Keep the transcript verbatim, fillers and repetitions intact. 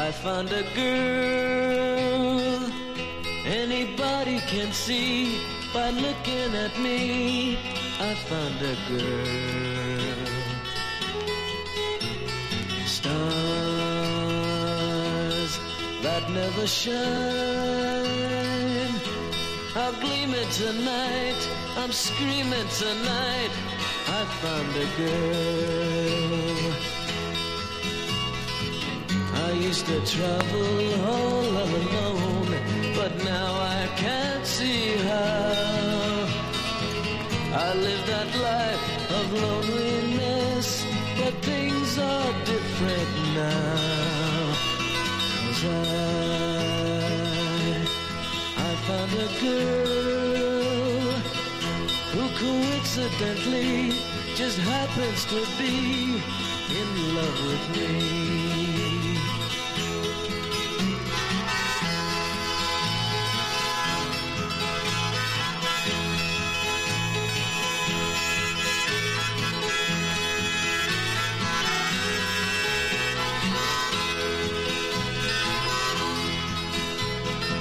I found a girl anybody can see by looking at me. I found a girl. Stars that never shine are gleaming tonight. I'm screaming tonight. I found a girl. I used to travel all alone, but now I can't see how. I live that life of loneliness, but things are different now. 'Cause I, I found a girl who coincidentally just happens to be in love with me.